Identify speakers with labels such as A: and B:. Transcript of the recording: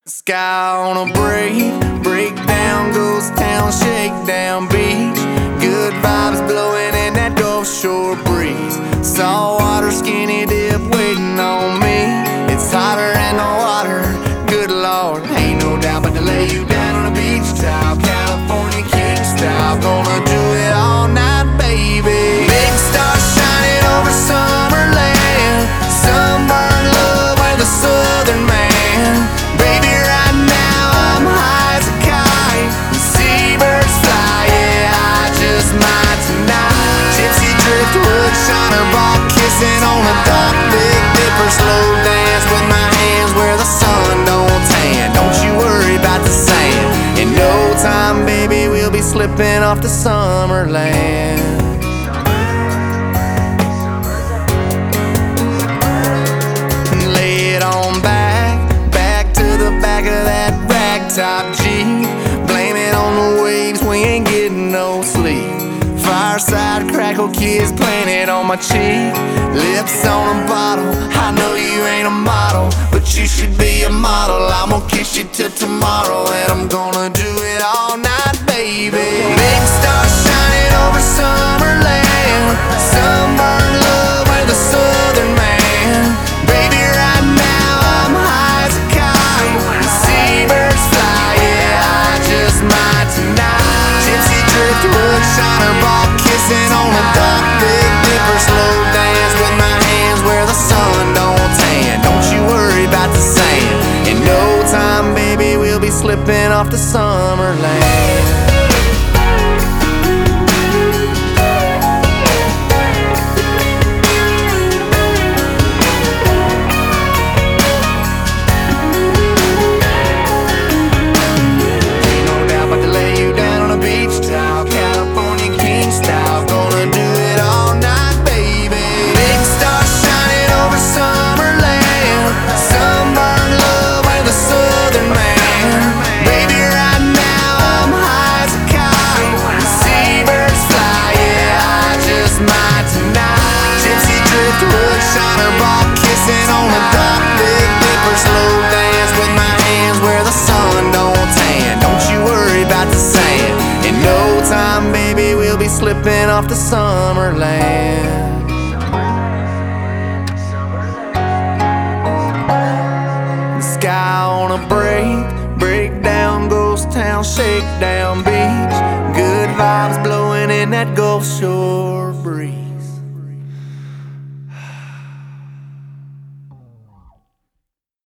A: Sky on a break down, ghost town, shakedown beach. Good vibes blowing in that Gulf Shore breeze. Saltwater skinny dip waiting on me. It's hotter in the water, good Lord, ain't no doubt. But to lay you down on a beach top, California king style. Gonna do it all night, baby. Big stars shining over Summerland. Sunburn love with a southern man. Baby, right now I'm high as a kite. Seabirds fly, yeah, I just might tonight. Gypsy driftwood, shiner ball, kissing on the dock. Big dipper, slow dance with my hands where the sun don't tan. Don't you worry about the sand. In no time, baby, we'll be slipping off to Summerland. Lay it on back to the back of that ragtop Jeep. Blame it on the waves, we ain't getting no sleep. Fireside crackle, kids playing it on my cheek. Lips on a bottle, I know you ain't a model, but you should be a model. I'm gonna kiss you till tomorrow, and I'm gonna do it all night, baby. Big stars shining over Summerland. Sunburn love with a southern man. Baby, right now I'm high as a kite. Seabirds fly, yeah, I just might tonight. Gypsy driftwood, shiner ball, kissing on the dock. Big dipper, slow dance with my hands where the sun don't tan. Don't you worry about the sand. In no time, baby, we'll be slipping off to Summerland. Baby, we'll be slipping off to Summerland. The sky on a break down, ghost town, shakedown beach. Good vibes blowing in that Gulf Shore.